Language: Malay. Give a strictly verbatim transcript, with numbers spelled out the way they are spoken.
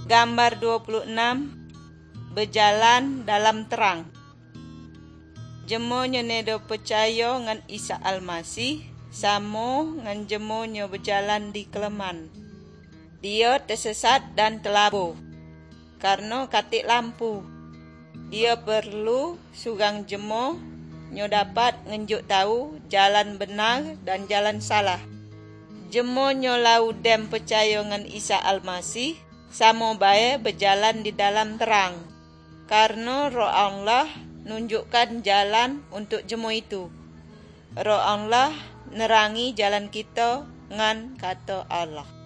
Gambar dua puluh enam, berjalan dalam terang. Jemonyo nedo percaya ngan Isa Almasih, samo ngan jemonyo berjalan di keleman. Dia tersesat dan telabo, karena katik lampu. Dia perlu sugang jemo nyo dapat ngenjuk tahu jalan benar dan jalan salah. Jemonyo lau dem percaya ngan Isa Almasih, samo bae berjalan di dalam terang, karena Roh Allah nunjukkan jalan untuk jemo itu. Roh Allah nerangi jalan kita ngan kata Allah.